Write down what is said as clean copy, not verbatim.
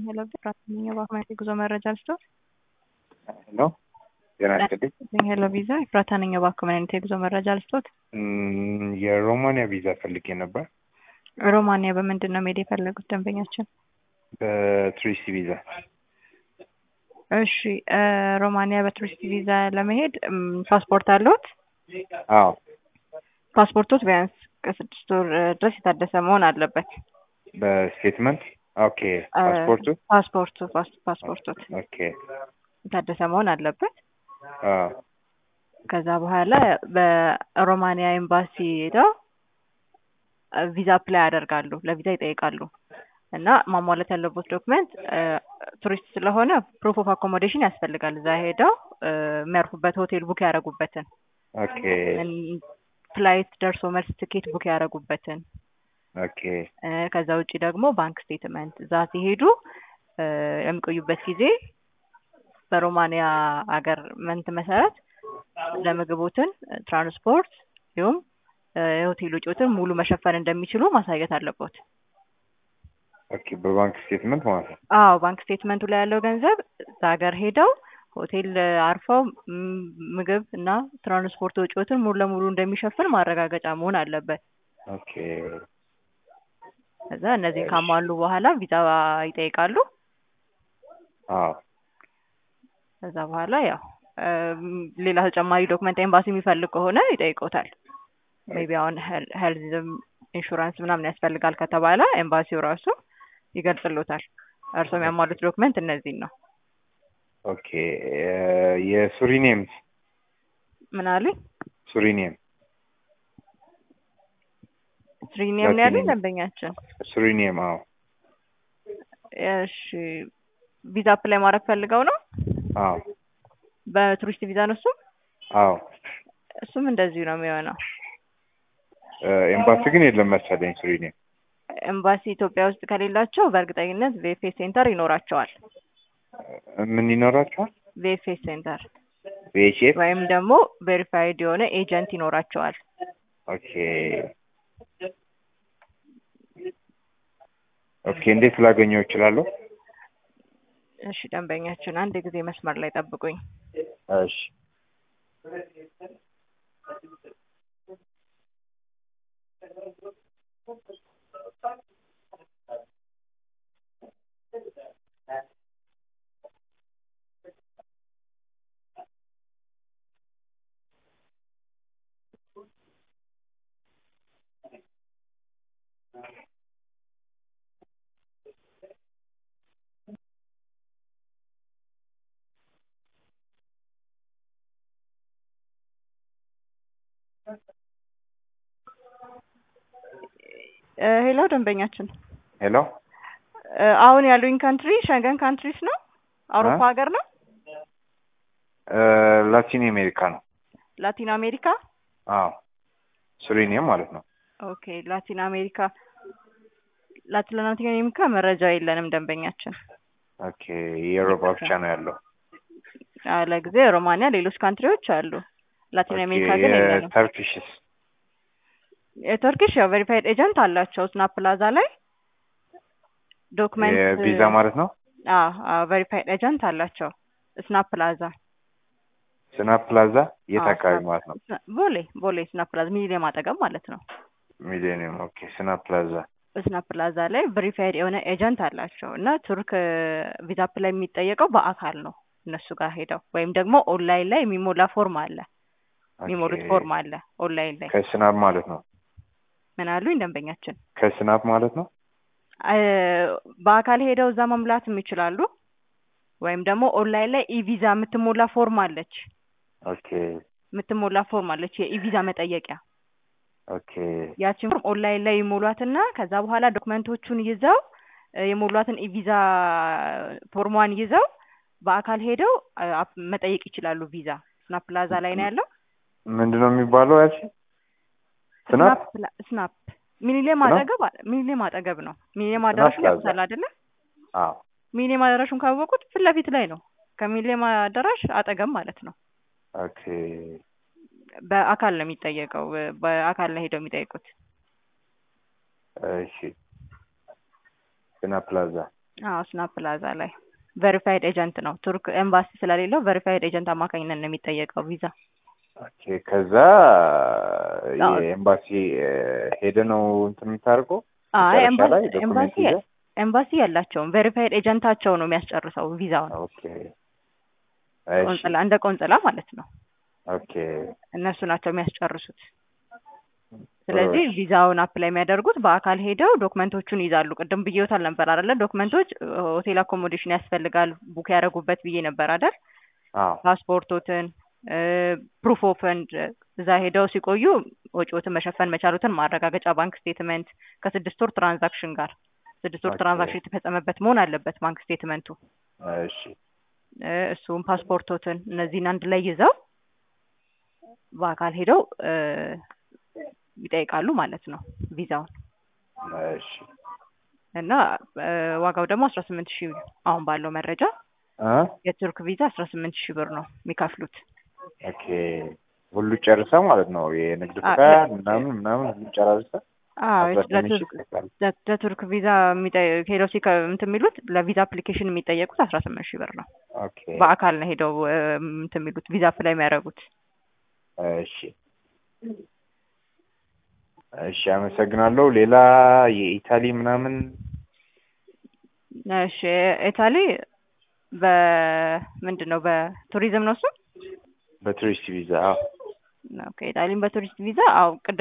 ሄሎ ፕራትኛ ባክማቲ ጉዞ መረጃ ልስጥ። ሄሎ ጤና ይስጥልኝ። ሄሎ ቪዛ ፕራታንኛ ባክማቲ ጉዞ መረጃ ልስጥ። የሮማኒያ ቪዛ ፈልጌ ነበር። ሮማኒያ በምንድን ነው መሄድ የፈለጉት ደንበኛችን? በቱሪስት ቪዛ። እሺ ሮማኒያ በቱሪስት ቪዛ ለመሄድ ፓስፖርት አለዎት? አዎ። ፓስፖርቶት ቢያንስ ከ6 ወር ድረስ የታደሰ መሆን አለበት። በስቴትመንት ኦኬ። ፓስፖርቶት ኦኬ የታደሰ መሆን አለበት። አዎ። ከዛ በኋላ በሮማኒያ ኤምባሲ ሄደው ቪዛ አፕላይ ያደርጋሉ፣ ለቪዛ ይጠይቃሉ። እና ማሟላት ያለበት ዶክመንት ቱሪስት ስለሆነ ፕሩፍ ኦፍ አኮሞዴሽን ያስፈልጋል። እዛ ሄደው የሚያርፉበት ሆቴል ቡክ ያደረጉበትን፣ ኦኬ ፍላይት ደርሶ መልስ ትኬት ቡክ ያደረጉበትን፣ ኦኬ። ከዛ ውጪ ደግሞ ባንክ ስቴትመንት እዛ ሲሄዱ የሚቆዩበት ጊዜ በሮማኒያ ሀገር መንት መሰረት ለምግቦትን፣ ትራንስፖርት እንዲሁም የሆቴል ወጪዎትን ሙሉ መሸፈን እንደሚችሉ ማሳየት አለበት። ኦኬ በባንክ ስቴትመንት ማለት ነው? አዎ ባንክ ስቴትመንቱ ላይ ያለው ገንዘብ እዛ ሀገር ሄደው ሆቴል አርፈው ምግብ እና ትራንስፖርት ወጪዎትን ሙሉ ለሙሉ እንደሚሸፍን ማረጋገጫ መሆን አለበት። ኦኬ። ከዛ እነዚህን ካሟሉ በኋላ ቪዛ ይጠይቃሉ። አዎ። ከዛ በኋላ ያው ሌላ ተጨማሪ ዶክመንት ኤምባሲ የሚፈልግ ከሆነ ይጠይቆታል። ሜቢ አሁን ሄልዝ ኢንሹራንስ ምናምን ያስፈልጋል ከተባለ ኤምባሲው ራሱ ይገልጽሎታል። እርሶ የሚያሟሉት ዶክመንት እነዚህን ነው። ኦኬ። የሱሪኔም ምን አሉኝ? ሱሪኔም ነው ያሉኝ ደንበኛችን። ሱሪኔም አዎ። እሺ ቪዛ አፕላይ ማድረግ ፈልገው ነው? አዎ። በቱሪስት ቪዛ ነው እሱም? አዎ። እሱም እንደዚሁ ነው የሚሆነው። ኤምባሲ ግን የለም መሰለኝ ሱሪኔም። ኤምባሲ ኢትዮጵያ ውስጥ ከሌላቸው በእርግጠኝነት ቪኤፍኤስ ሴንተር ይኖራቸዋል። ምን ይኖራቸዋል? ቪኤፍኤስ ሴንተር ቪኤችኤፍ ወይም ደግሞ ቬሪፋይድ የሆነ ኤጀንት ይኖራቸዋል። ኦኬ ኦኬ። እንዴት ላገኘው እችላለሁ? እሺ ደንበኛችን አንድ ጊዜ መስመር ላይ ጠብቁኝ። እሺ። ሄሎ ደንበኛችን። ሄሎ። አሁን ያሉኝ ካንትሪ ሸንገን ካንትሪስ ነው? አውሮፓ ሀገር ነው? ላቲን አሜሪካ ነው። ላቲን አሜሪካ? አዎ። ሱሪኔም ማለት ነው። ኦኬ ላቲን አሜሪካ። ላቲን አሜሪካ መረጃ የለንም ደንበኛችን። ኦኬ የአውሮፓ ብቻ ነው ያለው? ለጊዜ ሮማኒያ፣ ሌሎች ካንትሪዎች አሉ። ላቲን አሜሪካ ግን የለንም። ተርኪሽስ? የቱርኪሽ ያው ቬሪፋይድ ኤጀንት አላቸው ስናፕ ፕላዛ ላይ ዶክመንት ቪዛ ማለት ነው? አዎ ቬሪፋይድ ኤጀንት አላቸው ስናፕ ፕላዛ። ስናፕ ፕላዛ የት አካባቢ ማለት ነው? ቦሌ ስናፕ ፕላዛ ሚሊኒየም አጠገብ ማለት ነው። ሚሊኒየም ኦኬ። ስናፕ ፕላዛ ስናፕ ፕላዛ ላይ ቬሪፋይድ የሆነ ኤጀንት አላቸው እና ቱርክ ቪዛ አፕላይ የሚጠየቀው በአካል ነው እነሱ ጋር ሄደው፣ ወይም ደግሞ ኦንላይን ላይ የሚሞላ ፎርም አለ፣ የሚሞሉት ፎርም አለ ኦንላይን ላይ። ከስናፕ ማለት ነው? ምን አሉኝ ደንበኛችን? ከስናፕ ማለት ነው? በአካል ሄደው እዛ መሙላትም ይችላሉ፣ ወይም ደግሞ ኦንላይን ላይ ኢቪዛ የምትሞላ ፎርም አለች። ኦኬ የምትሞላ ፎርም አለች የኢቪዛ መጠየቂያ። ኦኬ። ያቺን ፎርም ኦንላይን ላይ ይሞሏትና ከዛ በኋላ ዶክመንቶቹን ይዘው የሞሏትን ኢቪዛ ፎርሟን ይዘው በአካል ሄደው መጠየቅ ይችላሉ ቪዛ። ስናፕ ፕላዛ ላይ ነው ያለው። ምንድነው የሚባለው ያቺ? ስናፕ ሚሊኒየም አጠገብ ነው። ሚሊኒየም አዳራሽ ያውቁታል አይደለ? አዎ። ሚሊኒየም አዳራሹን ካወቁት ፊት ለፊት ላይ ነው። ከሚሊኒየም አዳራሽ አጠገብ ማለት ነው። ኦኬ። በአካል ነው የሚጠየቀው። በአካል ነው ሄደው የሚጠይቁት። እሺ። ስናፕ ፕላዛ አዎ ስናፕ ፕላዛ ላይ ቬሪፋይድ ኤጀንት ነው። ቱርክ ኤምባሲ ስለሌለው ቬሪፋይድ ኤጀንት አማካኝነት ነው የሚጠየቀው ቪዛ። ኦኬ ከዛ አዎ የኤምባሲ ሄደ ነው እንትን የምታደርገው አይ መጨረሻ ላይ ኤምባሲ ዶክመንት ይዘህ? ኤምባሲ ያላቸውም ቬሪፋይድ ኤጀንታቸው ነው የሚያስጨርሰው ቪዛውን። ኦኬ እሺ ቆንጽላ እንደ ቆንጽላ ማለት ነው። ኦኬ እነሱ ናቸው የሚያስጨርሱት። ስለዚህ እሺ ቪዛውን አፕላይ የሚያደርጉት በአካል ሄደው ዶክመንቶቹን ይዛሉ። ቅድም ብዬዎታል ነበር አይደለ? ዶክመንቶች ሆቴል አኮሞዴሽን ያስፈልጋል ቡክ ያደረጉበት ብዬ ነበር አይደል? አዎ ፓስፖርቶትን ፕሩፍ ኦፍ ፈንድ እዛ ሄደው ሲቆዩ ወጪዎትን መሸፈን መቻሉትን ማረጋገጫ ባንክ ስቴትመንት ከ6 ወር ትራንዛክሽን ጋር 6 ወር ኦኬ ትራንዛክሽን የተፈጸመበት መሆን አለበት ባንክ ስቴትመንቱ። እሺ እሱም ፓስፖርቶትን እነዚህን አንድ ላይ ይዘው በአካል ሄደው ይጠይቃሉ ማለት ነው ቪዛውን። እሺ እና ዋጋው ደግሞ 18,000 አሁን ባለው መረጃ የቱርክ ቪዛ 18,000 ብር ነው የሚከፍሉት። ኦኬ ሁሉ ጨርሰ ማለት ነው የንግድ ፍቃድ ምናምን ሁሉ ጨርሰ? አዎ ለቱርክ ቪዛ ሄደው እንትን የሚሉት ለቪዛ አፕሊኬሽን የሚጠየቁት 18,000 ብር ነው። ኦኬ በአካል ነው ሄደው እንትን የሚሉት ቪዛ አፕላይ የሚያደርጉት። እሺ እሺ አመሰግናለሁ። ሌላ የኢታሊ ምናምን? እሺ ኢታሊ በምንድን ነው በቱሪዝም ነው እሱ? በቱሪስት ቪዛ? ኦኬ ኢታሊን በቱሪስት ቪዛ አዎ